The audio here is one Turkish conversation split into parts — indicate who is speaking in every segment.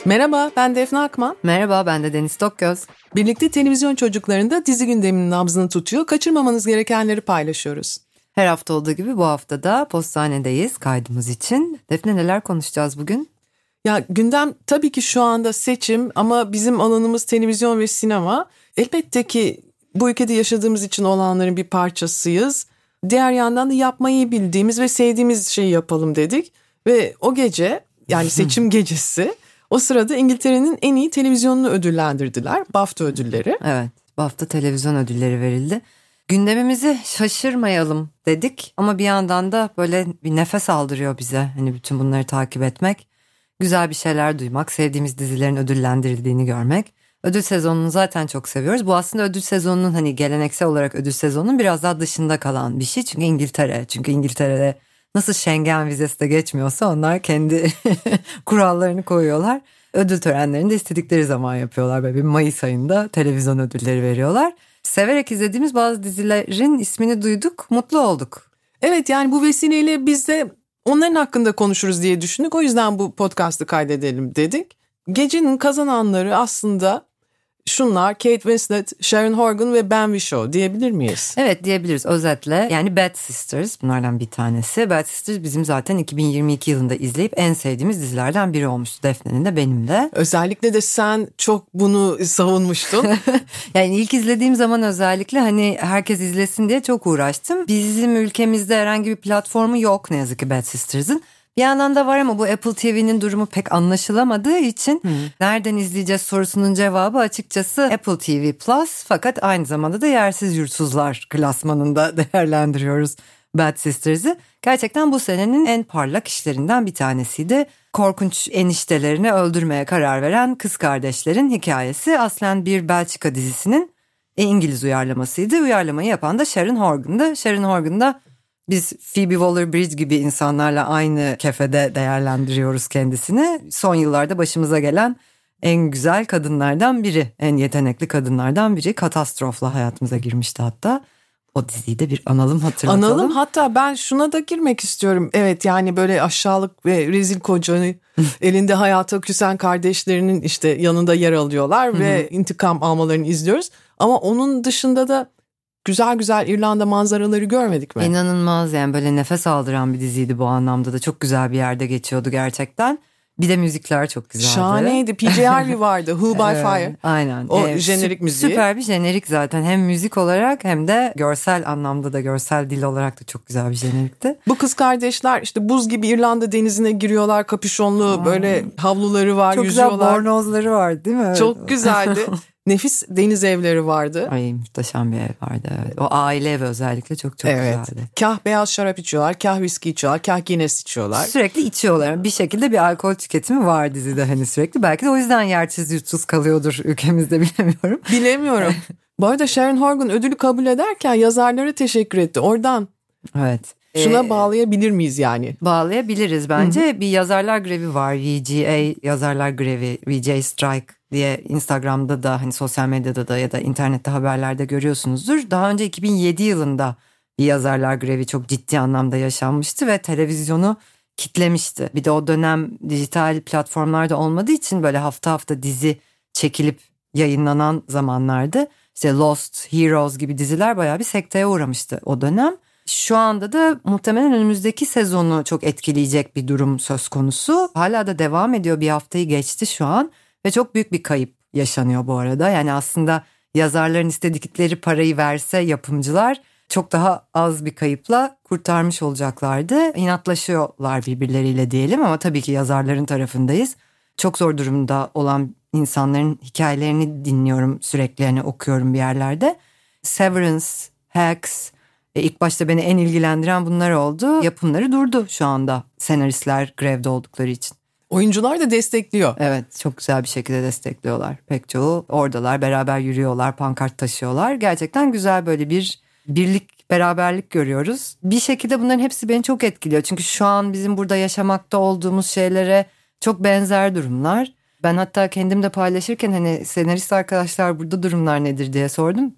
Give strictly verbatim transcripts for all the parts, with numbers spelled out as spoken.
Speaker 1: Merhaba, ben Defne Akman.
Speaker 2: Merhaba, ben de Deniz Tokgöz.
Speaker 1: Birlikte televizyon çocuklarında dizi gündeminin nabzını tutuyor, kaçırmamanız gerekenleri paylaşıyoruz.
Speaker 2: Her hafta olduğu gibi bu hafta da postanedeyiz kaydımız için. Defne, neler konuşacağız bugün?
Speaker 1: Ya gündem tabii ki şu anda seçim ama bizim alanımız televizyon ve sinema. Elbette ki bu ülkede yaşadığımız için olanların bir parçasıyız. Diğer yandan da yapmayı bildiğimiz ve sevdiğimiz şeyi yapalım dedik. Ve o gece, yani seçim gecesi, o sırada İngiltere'nin en iyi televizyonunu ödüllendirdiler. BAFTA ödülleri.
Speaker 2: Evet, BAFTA televizyon ödülleri verildi. Gündemimizi şaşırmayalım dedik ama bir yandan da böyle bir nefes aldırıyor bize. Hani bütün bunları takip etmek, güzel bir şeyler duymak, sevdiğimiz dizilerin ödüllendirildiğini görmek. Ödül sezonunu zaten çok seviyoruz. Bu aslında ödül sezonunun, hani geleneksel olarak ödül sezonunun biraz daha dışında kalan bir şey. Çünkü İngiltere, çünkü İngiltere'de nasıl Schengen vizesi de geçmiyorsa onlar kendi kurallarını koyuyorlar. Ödül törenlerini de istedikleri zaman yapıyorlar. Böyle bir Mayıs ayında televizyon ödülleri veriyorlar. Severek izlediğimiz bazı dizilerin ismini duyduk, mutlu olduk.
Speaker 1: Evet, yani bu vesileyle biz de onların hakkında konuşuruz diye düşündük. O yüzden bu podcast'ı kaydedelim dedik. Gecenin kazananları aslında şunlar: Kate Winslet, Sharon Horgan ve Ben Whishaw diyebilir miyiz?
Speaker 2: Evet, diyebiliriz özetle. Yani Bad Sisters bunlardan bir tanesi. Bad Sisters bizim zaten iki bin yirmi iki yılında izleyip en sevdiğimiz dizilerden biri olmuştu. Defne'nin de benim de.
Speaker 1: Özellikle de sen çok bunu savunmuştun.
Speaker 2: Yani ilk izlediğim zaman özellikle hani herkes izlesin diye çok uğraştım. Bizim ülkemizde herhangi bir platformu yok ne yazık ki Bad Sisters'ın. Bir yandan da var ama bu Apple T V'nin durumu pek anlaşılamadığı için hmm. nereden izleyeceğiz sorusunun cevabı açıkçası Apple T V Plus, fakat aynı zamanda da yersiz yurtsuzlar klasmanında değerlendiriyoruz Bad Sisters'ı. Gerçekten bu senenin en parlak işlerinden bir tanesiydi. Korkunç eniştelerini öldürmeye karar veren kız kardeşlerin hikayesi aslen bir Belçika dizisinin İngiliz uyarlamasıydı. Uyarlamayı yapan da Sharon Horgan'dı. Sharon Horgan da biz Phoebe Waller-Bridge gibi insanlarla aynı kefede değerlendiriyoruz kendisini. Son yıllarda başımıza gelen en güzel kadınlardan biri, en yetenekli kadınlardan biri. Katastrofla hayatımıza girmişti hatta. O diziyi de bir analım, hatırlatalım.
Speaker 1: Analım, hatta ben şuna da girmek istiyorum. Evet, yani böyle aşağılık ve rezil kocanı elinde hayata küsen kardeşlerinin işte yanında yer alıyorlar ve intikam almalarını izliyoruz. Ama onun dışında da güzel güzel İrlanda manzaraları görmedik mi?
Speaker 2: İnanılmaz, yani böyle nefes aldıran bir diziydi bu anlamda da. Çok güzel bir yerde geçiyordu gerçekten. Bir de müzikler çok güzeldi.
Speaker 1: Şahaneydi. P J Harvey vardı. Who by
Speaker 2: evet,
Speaker 1: Fire.
Speaker 2: Aynen.
Speaker 1: O
Speaker 2: ee,
Speaker 1: jenerik müziği.
Speaker 2: Süper bir jenerik zaten. Hem müzik olarak hem de görsel anlamda da, görsel dil olarak da çok güzel bir jenerikti.
Speaker 1: Bu kız kardeşler işte buz gibi İrlanda denizine giriyorlar. Kapüşonlu, hmm. böyle havluları var,
Speaker 2: çok
Speaker 1: yüzüyorlar.
Speaker 2: Çok güzel bornozları vardı değil mi?
Speaker 1: Çok güzeldi. Nefis deniz evleri vardı.
Speaker 2: Ay, muhteşem bir ev vardı. Evet. O aile evi özellikle çok çok
Speaker 1: evet.
Speaker 2: güzeldi.
Speaker 1: Kah beyaz şarap içiyorlar, kah viski içiyorlar, kah Guinness içiyorlar.
Speaker 2: Sürekli içiyorlar. Bir şekilde bir alkol tüketimi var dizide hani sürekli. Belki de o yüzden yersiz yurtsuz kalıyordur ülkemizde, bilemiyorum.
Speaker 1: Bilemiyorum. Bu arada Sharon Horgan ödülü kabul ederken yazarlara teşekkür etti. Oradan.
Speaker 2: Evet.
Speaker 1: Şuna
Speaker 2: ee,
Speaker 1: bağlayabilir miyiz yani?
Speaker 2: Bağlayabiliriz bence. Hı-hı. Bir yazarlar grevi var. V G A yazarlar grevi, V J Strike diye Instagram'da da, hani sosyal medyada da ya da internette haberlerde görüyorsunuzdur. Daha önce iki bin yedi yılında bir yazarlar grevi çok ciddi anlamda yaşanmıştı ve televizyonu kitlemişti. Bir de o dönem dijital platformlarda olmadığı için böyle hafta hafta dizi çekilip yayınlanan zamanlardı. İşte Lost, Heroes gibi diziler bayağı bir sekteye uğramıştı o dönem. Şu anda da muhtemelen önümüzdeki sezonu çok etkileyecek bir durum söz konusu. Hala da devam ediyor, bir haftayı geçti şu an ve çok büyük bir kayıp yaşanıyor bu arada. Yani aslında yazarların istedikleri parayı verse yapımcılar çok daha az bir kayıpla kurtarmış olacaklardı. İnatlaşıyorlar birbirleriyle diyelim ama tabii ki yazarların tarafındayız. Çok zor durumda olan insanların hikayelerini dinliyorum sürekli, yani okuyorum bir yerlerde. Severance, Hacks, e ilk başta beni en ilgilendiren bunlar oldu. Yapımları durdu şu anda, senaristler grevde oldukları için.
Speaker 1: Oyuncular da destekliyor.
Speaker 2: Evet, çok güzel bir şekilde destekliyorlar. Pek çoğu oradalar, beraber yürüyorlar, pankart taşıyorlar. Gerçekten güzel böyle bir birlik, beraberlik görüyoruz. Bir şekilde bunların hepsi beni çok etkiliyor. Çünkü şu an bizim burada yaşamakta olduğumuz şeylere çok benzer durumlar. Ben hatta kendim de paylaşırken hani senarist arkadaşlar burada durumlar nedir diye sordum.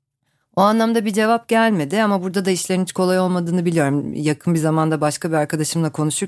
Speaker 2: O anlamda bir cevap gelmedi ama burada da işlerin hiç kolay olmadığını biliyorum. Yakın bir zamanda başka bir arkadaşımla konuşurken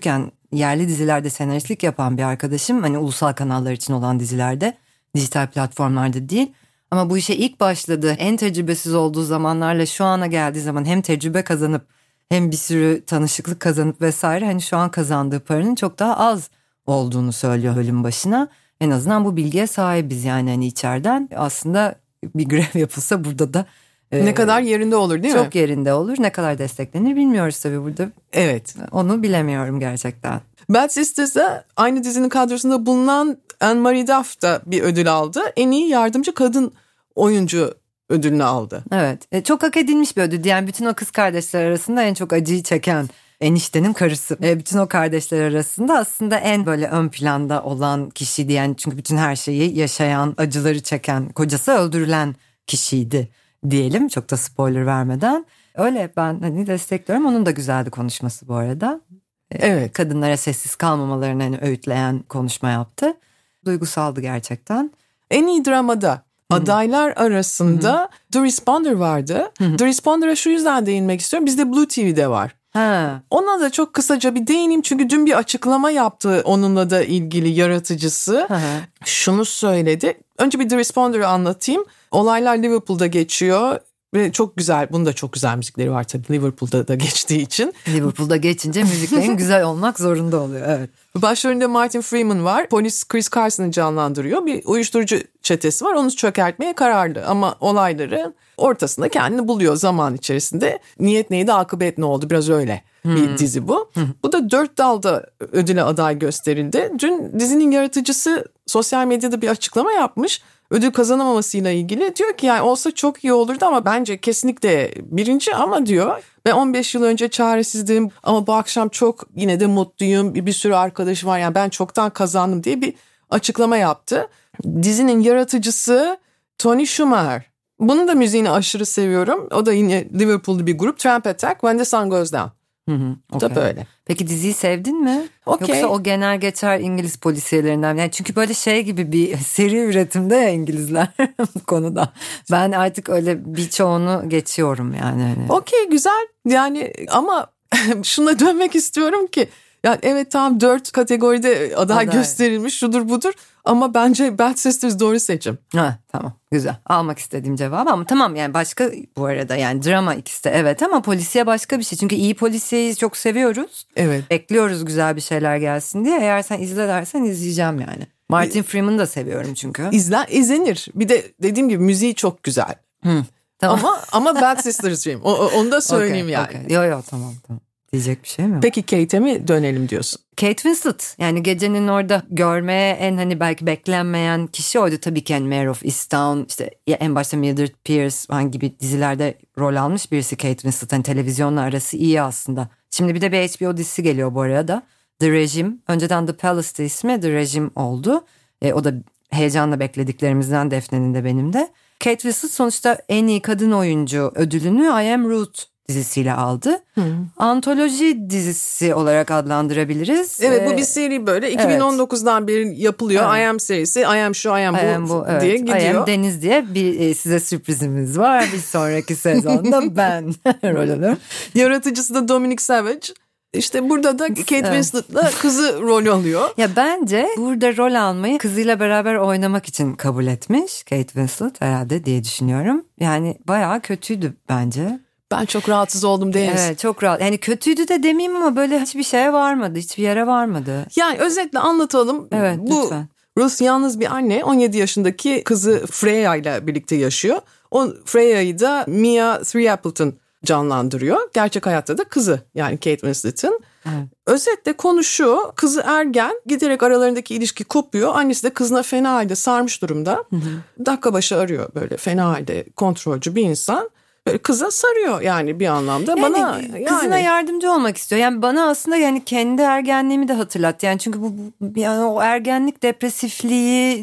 Speaker 2: yerli dizilerde senaristlik yapan bir arkadaşım. Hani ulusal kanallar için olan dizilerde, dijital platformlarda değil. Ama bu işe ilk başladığı, en tecrübesiz olduğu zamanlarla şu ana geldiği zaman hem tecrübe kazanıp hem bir sürü tanışıklık kazanıp vesaire, hani şu an kazandığı paranın çok daha az olduğunu söylüyor bölüm başına. En azından bu bilgiye sahibiz yani hani içeriden. Aslında bir grev yapılsa burada da
Speaker 1: ne ee, kadar yerinde olur değil
Speaker 2: çok
Speaker 1: mi?
Speaker 2: Çok yerinde olur. Ne kadar desteklenir bilmiyoruz tabii burada.
Speaker 1: Evet.
Speaker 2: Onu bilemiyorum gerçekten.
Speaker 1: Bad Sisters'da aynı dizinin kadrosunda bulunan Anne-Marie Duff da bir ödül aldı. En iyi yardımcı kadın oyuncu ödülünü aldı.
Speaker 2: Evet. E, çok hak edilmiş bir ödül. Yani bütün o kız kardeşler arasında en çok acıyı çeken eniştenin karısı. E, bütün o kardeşler arasında aslında en böyle ön planda olan kişiydi. Yani çünkü bütün her şeyi yaşayan, acıları çeken, kocası öldürülen kişiydi diyelim. Çok da spoiler vermeden. Öyle ben hani destekliyorum. Onun da güzeldi konuşması bu arada. E,
Speaker 1: evet.
Speaker 2: Kadınlara sessiz kalmamalarını hani öğütleyen konuşma yaptı. Duygusaldı gerçekten.
Speaker 1: En iyi dramada Hı-hı. adaylar arasında Hı-hı. The Responder vardı. Hı-hı. The Responder'a şu yüzden değinmek istiyorum. Bizde Blue T V'de var.
Speaker 2: Ha.
Speaker 1: Ona da çok kısaca bir değineyim çünkü dün bir açıklama yaptı onunla da ilgili yaratıcısı. Hı hı. Şunu söyledi. Önce bir The Responder'ı anlatayım. Olaylar Liverpool'da geçiyor ve çok güzel. Bunun da çok güzel müzikleri var tabii Liverpool'da da geçtiği için.
Speaker 2: Liverpool'da geçince müziklerin güzel olmak zorunda oluyor. Evet.
Speaker 1: Başrolünde Martin Freeman var. Polis Chris Carson'ı canlandırıyor. Bir uyuşturucu çetesi var. Onu çökertmeye kararlı ama olayları ortasında kendini buluyor zaman içerisinde. Niyet neydi, akıbet ne oldu? Biraz öyle hmm. bir dizi bu. Hmm. Bu da dört dalda ödüle aday gösterildi. Dün dizinin yaratıcısı sosyal medyada bir açıklama yapmış. Ödül kazanamamasıyla ilgili diyor ki yani olsa çok iyi olurdu ama bence kesinlikle birinci ama diyor. Ben on beş yıl önce çaresizdim ama bu akşam çok yine de mutluyum. Bir, bir sürü arkadaşım var yani ben çoktan kazandım diye bir açıklama yaptı. Dizinin yaratıcısı Tony Schumacher. Bunun da müziğini aşırı seviyorum. O da yine Liverpool'lu bir grup. Tramp Attack, When the Sun Goes Down.
Speaker 2: Hı hı, okay.
Speaker 1: Da böyle.
Speaker 2: Peki diziyi sevdin mi?
Speaker 1: Okay.
Speaker 2: Yoksa o genel geçer İngiliz polisiyelerinden. Yani çünkü böyle şey gibi bir seri üretimde ya İngilizler bu konuda. Ben artık öyle birçoğunu geçiyorum yani. Hani.
Speaker 1: Okey, güzel yani ama şuna dönmek istiyorum ki yani evet tamam dört kategoride aday, aday gösterilmiş şudur budur ama bence Bad Sisters doğru seçim.
Speaker 2: Ha, tamam güzel, almak istediğim cevap ama tamam yani başka bu arada yani drama ikisi de evet ama polisiye başka bir şey. Çünkü iyi polisiyeyi çok seviyoruz.
Speaker 1: Evet.
Speaker 2: Bekliyoruz güzel bir şeyler gelsin diye, eğer sen izle dersen izleyeceğim yani. Martin Freeman'ı da seviyorum çünkü.
Speaker 1: İzlen, izlenir bir de dediğim gibi müziği çok güzel.
Speaker 2: Hı, tamam.
Speaker 1: Ama, ama Bad Sisters'cıyım o, onu da söyleyeyim okay, yani.
Speaker 2: Okay. Yo yo tamam tamam. Diyecek bir şey mi?
Speaker 1: Peki Kate'e mi dönelim diyorsun?
Speaker 2: Kate Winslet yani gecenin orada görmeye en hani belki beklenmeyen kişi oydu tabii ki. Yani Mare of Easttown, işte en başta Mildred Pierce hangi gibi dizilerde rol almış birisi Kate Winslet. Hani televizyonla arası iyi aslında. Şimdi bir de bir H B O dizisi geliyor bu arada. The Regime. Önceden The Palace'da ismi The Regime oldu. E, o da heyecanla beklediklerimizden, Defne'nin de benim de. Kate Winslet sonuçta en iyi kadın oyuncu ödülünü I Am Ruth dizisiyle aldı. Hmm. Antoloji dizisi olarak adlandırabiliriz.
Speaker 1: Evet, bu bir seri böyle iki bin on dokuzdan evet. beri yapılıyor. Evet. I Am serisi, I Am şu, I Am bu I am bu, evet. diye gidiyor. I Am
Speaker 2: Deniz diye bir size sürprizimiz var. Bir sonraki sezonda ben rol alıyorum.
Speaker 1: Yaratıcısı da Dominic Savage. İşte burada da Kate evet. Winslet'la kızı rol alıyor.
Speaker 2: Ya bence burada rol almayı kızıyla beraber oynamak için kabul etmiş Kate Winslet herhalde diye düşünüyorum. Yani bayağı kötüydü bence.
Speaker 1: Ben çok rahatsız oldum Deniz.
Speaker 2: Evet, çok rahat. Yani kötüydü de demeyeyim ama böyle hiçbir şeye varmadı. Hiçbir yere varmadı.
Speaker 1: Yani özetle anlatalım.
Speaker 2: Evet,
Speaker 1: bu
Speaker 2: lütfen.
Speaker 1: Ruth yalnız bir anne, on yedi yaşındaki kızı Freya ile birlikte yaşıyor. O Freya'yı da Mia Three Appleton canlandırıyor. Gerçek hayatta da kızı yani Kate Winslet'in. Evet. Özetle konu şu: kızı ergen, giderek aralarındaki ilişki kopuyor. Annesi de kızına fena halde sarmış durumda. Hı hı. Dakika başı arıyor böyle fena halde kontrolcü bir insan. Böyle kıza sarıyor yani bir anlamda.
Speaker 2: Yani
Speaker 1: bana
Speaker 2: kızına
Speaker 1: yani
Speaker 2: yardımcı olmak istiyor. Yani bana aslında yani kendi ergenliğimi de hatırlattı. Yani çünkü bu, bu yani o ergenlik depresifliği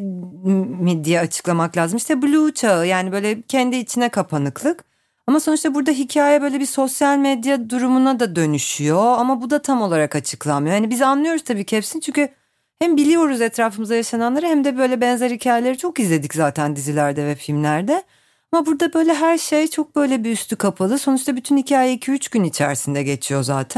Speaker 2: mi diye açıklamak lazım. İşte blue çağı, yani böyle kendi içine kapanıklık. Ama sonuçta burada hikaye böyle bir sosyal medya durumuna da dönüşüyor. Ama bu da tam olarak açıklanmıyor. Yani biz anlıyoruz tabii ki hepsini, çünkü hem biliyoruz etrafımızda yaşananları hem de böyle benzer hikayeleri çok izledik zaten dizilerde ve filmlerde. Ama burada böyle her şey çok böyle bir üstü kapalı. Sonuçta bütün hikaye iki üç gün içerisinde geçiyor zaten.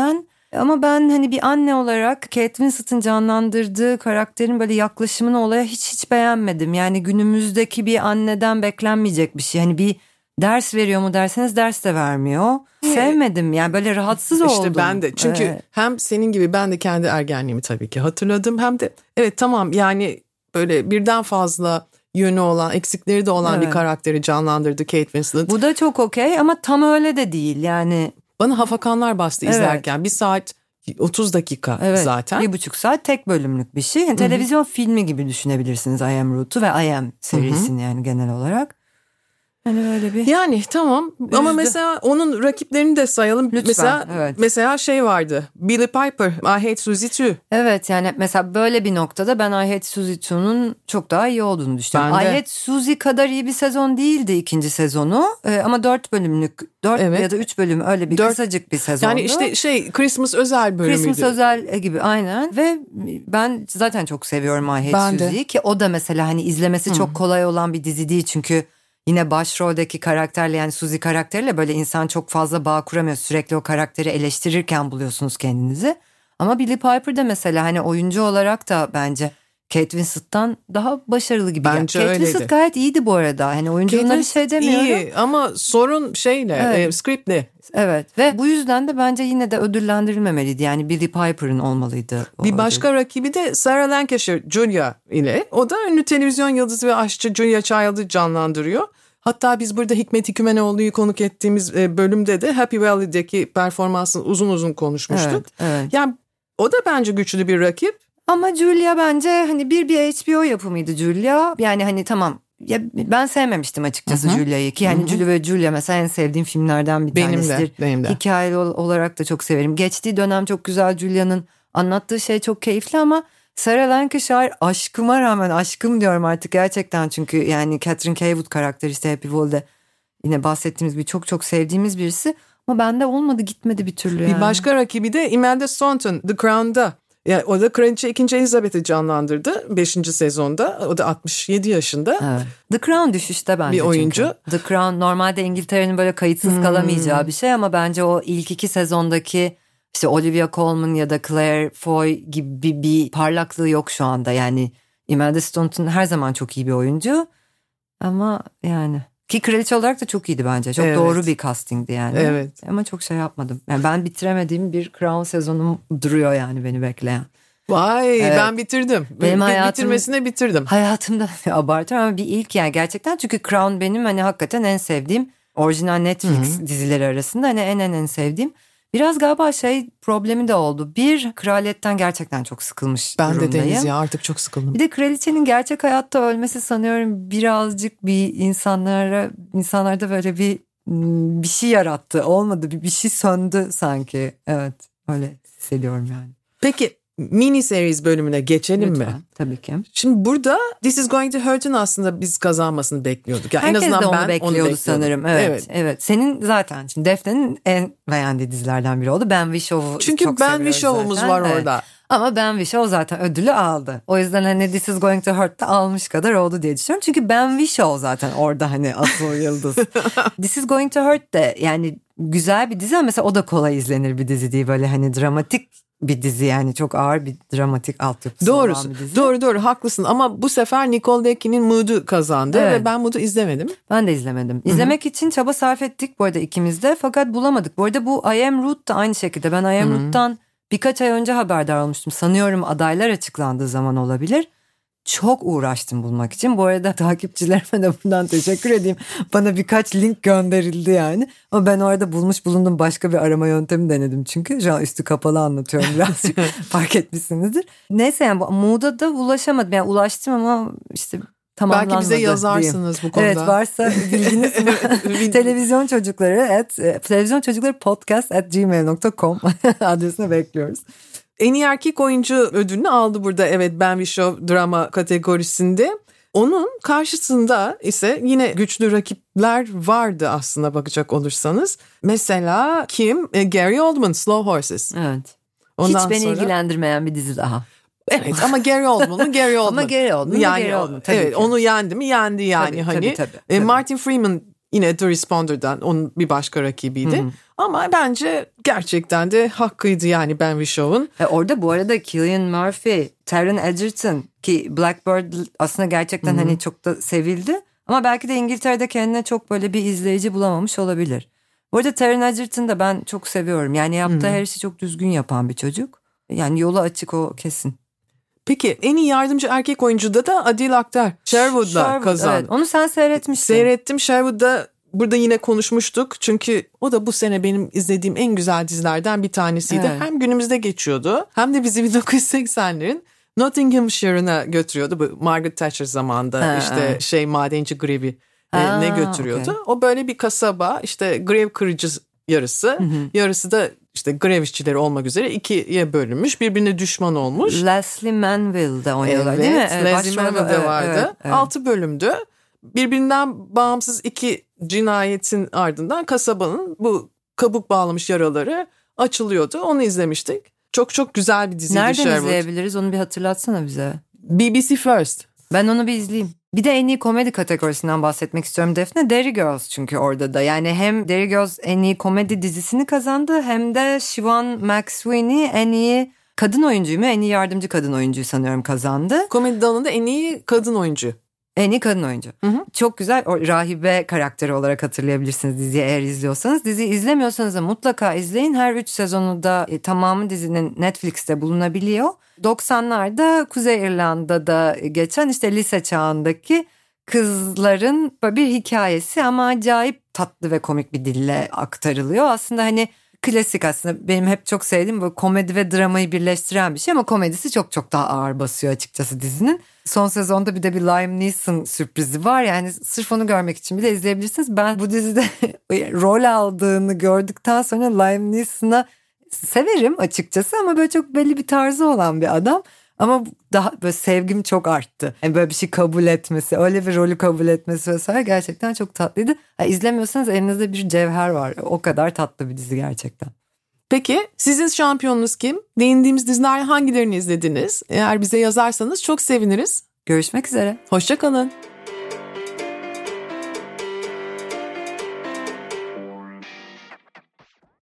Speaker 2: Ama ben hani bir anne olarak Kate Winslet'ın canlandırdığı karakterin böyle yaklaşımını olaya hiç hiç beğenmedim. Yani günümüzdeki bir anneden beklenmeyecek bir şey. Hani bir ders veriyor mu derseniz ders de vermiyor. Sevmedim yani, böyle rahatsız oldum.
Speaker 1: İşte ben de çünkü evet. Hem senin gibi ben de kendi ergenliğimi tabii ki hatırladım. Hem de evet tamam yani böyle birden fazla yönü olan, eksikleri de olan evet. bir karakteri canlandırdı Kate Winslet.
Speaker 2: Bu da çok okey ama tam öyle de değil yani.
Speaker 1: Bana hafakanlar bastı evet. izlerken. Bir saat otuz dakika evet, zaten.
Speaker 2: Bir buçuk saat tek bölümlük bir şey. Yani televizyon filmi gibi düşünebilirsiniz I Am Root'u ve I Am serisini yani genel olarak. Hani böyle bir...
Speaker 1: Yani tamam üzdü. Ama mesela onun rakiplerini de sayalım.
Speaker 2: Lütfen,
Speaker 1: mesela
Speaker 2: evet.
Speaker 1: mesela şey vardı. Billie Piper, I Hate Suzie Too.
Speaker 2: Evet yani mesela böyle bir noktada ben I Hate Suzie Two'nun çok daha iyi olduğunu düşünüyorum. I Hate Suzie kadar iyi bir sezon değildi ikinci sezonu. Ee, ama dört bölümlük, dört evet. ya da üç bölüm öyle bir dört, kısacık bir sezondu.
Speaker 1: Yani işte şey Christmas özel bölümüydü.
Speaker 2: Christmas özel gibi aynen. Ve ben zaten çok seviyorum I Hate ben Susie'yi ki o da mesela hani izlemesi hmm. çok kolay olan bir dizi değil çünkü yine başroldeki karakterle yani Suzie karakteriyle böyle insan çok fazla bağ kuramıyor. Sürekli o karakteri eleştirirken buluyorsunuz kendinizi. Ama Billie Piper de mesela hani oyuncu olarak da bence Kate Winslet'tan daha başarılı gibi.
Speaker 1: Bence
Speaker 2: Kate
Speaker 1: öyleydi.
Speaker 2: Winslet gayet iyiydi bu arada. Hani oyunculuğuna bir şey demiyorum.
Speaker 1: İyi ama sorun şeyle, evet. e, scriptle.
Speaker 2: Evet ve bu yüzden de bence yine de ödüllendirilmemeliydi. Yani Billie Piper'ın olmalıydı.
Speaker 1: Bir başka ödül. Rakibi de Sarah Lancashire Julia ile. O da ünlü televizyon yıldızı ve aşçı Julia Child'ı canlandırıyor. Hatta biz burada Hikmet Hikmenoğlu'yu konuk ettiğimiz bölümde de Happy Valley'deki performansını uzun uzun konuşmuştuk.
Speaker 2: Evet, evet.
Speaker 1: Yani o da bence güçlü bir rakip.
Speaker 2: Ama Julia bence hani bir bir H B O yapımıydı Julia. Yani hani tamam ya ben sevmemiştim açıkçası Julia'yı ki yani Julia ve Julia mesela en sevdiğim filmlerden bir
Speaker 1: benim
Speaker 2: tanesidir.
Speaker 1: De, benim de.
Speaker 2: Hikayeli olarak da çok severim. Geçtiği dönem çok güzel, Julia'nın anlattığı şey çok keyifli ama Sarah Lancashire aşkıma rağmen aşkım diyorum artık gerçekten çünkü yani Catherine Kaywood karakteri işte Happy Valley'de yine bahsettiğimiz bir çok çok sevdiğimiz birisi ama bende olmadı gitmedi bir türlü yani.
Speaker 1: Bir başka rakibi de Imelda Staunton The Crown'da. Yani o da Kraliçe ikinci. Elizabeth'i canlandırdı beşinci sezonda. O da altmış yedi yaşında.
Speaker 2: Evet. The Crown düşüşte bence
Speaker 1: bir oyuncu.
Speaker 2: Çünkü. The Crown normalde İngiltere'nin böyle kayıtsız hmm. kalamayacağı bir şey ama bence o ilk iki sezondaki işte Olivia Colman ya da Claire Foy gibi bir, bir parlaklığı yok şu anda. Yani Imelda Staunton her zaman çok iyi bir oyuncu ama yani ki kraliçe olarak da çok iyiydi bence. Çok evet. doğru bir castingdi yani.
Speaker 1: Evet.
Speaker 2: Ama çok şey yapmadım. Yani ben bitiremediğim bir Crown sezonum duruyor yani beni bekleyen.
Speaker 1: Vay evet. Ben bitirdim.
Speaker 2: Benim hayatım,
Speaker 1: bitirmesine bitirdim.
Speaker 2: Hayatımda abartıyorum ama bir ilk yani gerçekten. Çünkü Crown benim hani hakikaten en sevdiğim orijinal Netflix Hı-hı. dizileri arasında hani en en en sevdiğim. Biraz galiba şey problemi de oldu. Bir, kraliyetten gerçekten çok sıkılmış
Speaker 1: ben
Speaker 2: durumdayım.
Speaker 1: Ben de Deniz ya artık çok sıkıldım.
Speaker 2: Bir de kraliçenin gerçek hayatta ölmesi sanıyorum birazcık bir insanlara insanlarda böyle bir bir şey yarattı. Olmadı, bir, bir şey söndü sanki. Evet, öyle hissediyorum yani.
Speaker 1: Peki mini series bölümüne geçelim
Speaker 2: Lütfen,
Speaker 1: mi?
Speaker 2: Tabii ki.
Speaker 1: Şimdi burada This is Going to Hurt'ın aslında biz kazanmasını bekliyorduk. Yani
Speaker 2: herkes
Speaker 1: en azından
Speaker 2: de onu
Speaker 1: ben
Speaker 2: bekliyordu
Speaker 1: onu
Speaker 2: sanırım. Evet, evet. evet. Senin zaten şimdi Defne'nin en beğendiği dizilerden biri oldu. Ben Wishow'u
Speaker 1: Çünkü
Speaker 2: çok
Speaker 1: Ben Wishow'umuz
Speaker 2: zaten.
Speaker 1: var
Speaker 2: evet.
Speaker 1: orada.
Speaker 2: Ama Ben Whishaw zaten ödülü aldı. O yüzden hani This is Going to Hurt'ta almış kadar oldu diye düşünüyorum. Çünkü Ben Whishaw zaten orada hani asıl yıldız. This is Going to Hurt de yani güzel bir dizi ama mesela o da kolay izlenir bir dizi değil. Böyle hani dramatik bir dizi yani çok ağır bir dramatik altyapısı
Speaker 1: Doğrusu,
Speaker 2: olan bir dizi.
Speaker 1: Doğru doğru haklısın ama bu sefer Nicole Deakin'in Mood'u kazandı evet. Ve ben Mood'u izlemedim.
Speaker 2: Ben de izlemedim. İzlemek Hı-hı. için çaba sarf ettik bu arada ikimiz de fakat bulamadık. Bu arada bu I Am Root da aynı şekilde. Ben I Am Root'tan birkaç ay önce haberdar olmuştum. Sanıyorum adaylar açıklandığı zaman olabilir. Çok uğraştım bulmak için. Bu arada takipçilerime de buradan teşekkür edeyim. Bana birkaç link gönderildi yani. Ama ben orada bulmuş bulundum başka bir arama yöntemi denedim çünkü. Şu an üstü kapalı anlatıyorum birazcık. Fark etmişsinizdir. Neyse yani muda da ulaşamadım. Yani ulaştım ama işte tamamlanmadı.
Speaker 1: Belki bize yazarsınız
Speaker 2: diyeyim.
Speaker 1: Bu konuda.
Speaker 2: Evet varsa bilginiz televizyon çocukları at televizyon çocukları podcast at gmail nokta com adresine bekliyoruz.
Speaker 1: En iyi erkek oyuncu ödülünü aldı burada evet Ben Whishaw drama kategorisinde. Onun karşısında ise yine güçlü rakipler vardı aslında bakacak olursanız. Mesela kim? Gary Oldman, Slow Horses.
Speaker 2: Evet. Ondan Hiç beni sonra... ilgilendirmeyen bir dizi daha.
Speaker 1: Evet ama Gary Oldman'ı Gary Oldman.
Speaker 2: ama Gary Oldman.
Speaker 1: Yani
Speaker 2: Gary Oldman, tabii
Speaker 1: evet
Speaker 2: ki.
Speaker 1: Onu yendi mi yendi yani
Speaker 2: tabii,
Speaker 1: hani.
Speaker 2: Tabii, tabii, tabii.
Speaker 1: Martin Freeman yine The Responder'dan onun bir başka rakibiydi. Hı-hı. Ama bence gerçekten de hakkıydı yani Ben Wishaw'ın.
Speaker 2: E orada bu arada Cillian Murphy, Taron Egerton ki Blackbird aslında gerçekten Hı-hı. hani çok da sevildi. Ama belki de İngiltere'de kendine çok böyle bir izleyici bulamamış olabilir. Bu arada Taron Egerton'u da ben çok seviyorum. Yani yaptığı Hı-hı. her işi çok düzgün yapan bir çocuk. Yani yolu açık o kesin.
Speaker 1: Peki en iyi yardımcı erkek oyuncuda da Adil Akhtar Sherwood'la Sherwood, kazandı. Evet,
Speaker 2: onu sen seyretmiştin.
Speaker 1: Seyrettim. Sherwood'da burada yine konuşmuştuk. Çünkü o da bu sene benim izlediğim en güzel dizilerden bir tanesiydi. Evet. Hem günümüzde geçiyordu hem de bizi bin dokuz yüz seksenlerin Nottinghamshire'ına götürüyordu. Bu Margaret Thatcher zamanında ha, işte evet. şey madenci grevi ha, ne götürüyordu. Okay. O böyle bir kasaba, işte grev kırıcı yarısı, hı hı. yarısı da işte grev işçileri olmak üzere ikiye bölünmüş, birbirine düşman olmuş.
Speaker 2: Leslie Manville'de oynuyorlar
Speaker 1: evet,
Speaker 2: değil mi?
Speaker 1: Evet, Leslie Manville'de vardı. Evet, evet. Altı bölümdü. Birbirinden bağımsız iki cinayetin ardından kasabanın bu kabuk bağlamış yaraları açılıyordu. Onu izlemiştik. Çok çok güzel bir diziydi.
Speaker 2: Nereden
Speaker 1: Sherwood.
Speaker 2: izleyebiliriz? Onu bir hatırlatsana bize.
Speaker 1: B B C First.
Speaker 2: Ben onu bir izleyeyim. Bir de en iyi komedi kategorisinden bahsetmek istiyorum Defne. Derry Girls çünkü orada da. Yani hem Derry Girls en iyi komedi dizisini kazandı hem de Siobhan McSweeney en iyi kadın oyuncuyu mu, en iyi yardımcı kadın oyuncuyu sanıyorum kazandı.
Speaker 1: Komedi dalında en iyi kadın oyuncu.
Speaker 2: En iyi kadın oyuncu. Hı hı. Çok güzel. O rahibe karakteri olarak hatırlayabilirsiniz diziyi eğer izliyorsanız. Diziyi izlemiyorsanız da mutlaka izleyin. Her üç sezonu da e, tamamı dizinin Netflix'te bulunabiliyor. doksanlarda Kuzey İrlanda'da geçen işte lise çağındaki kızların bir hikayesi ama acayip tatlı ve komik bir dille aktarılıyor. Aslında hani klasik, aslında benim hep çok sevdiğim bu komedi ve dramayı birleştiren bir şey ama komedisi çok çok daha ağır basıyor açıkçası dizinin. Son sezonda bir de bir Liam Neeson sürprizi var. Yani sırf onu görmek için bile izleyebilirsiniz. Ben bu dizide rol aldığını gördükten sonra Liam Neeson'a severim açıkçası ama böyle çok belli bir tarzı olan bir adam. Ama daha böyle sevgim çok arttı. Yani böyle bir şey kabul etmesi, öyle bir rolü kabul etmesi vesaire gerçekten çok tatlıydı. Yani izlemiyorsanız elinizde bir cevher var. O kadar tatlı bir dizi gerçekten.
Speaker 1: Peki sizin şampiyonunuz kim? Değindiğimiz diziler hangilerini izlediniz? Eğer bize yazarsanız çok seviniriz.
Speaker 2: Görüşmek üzere.
Speaker 1: Hoşça kalın.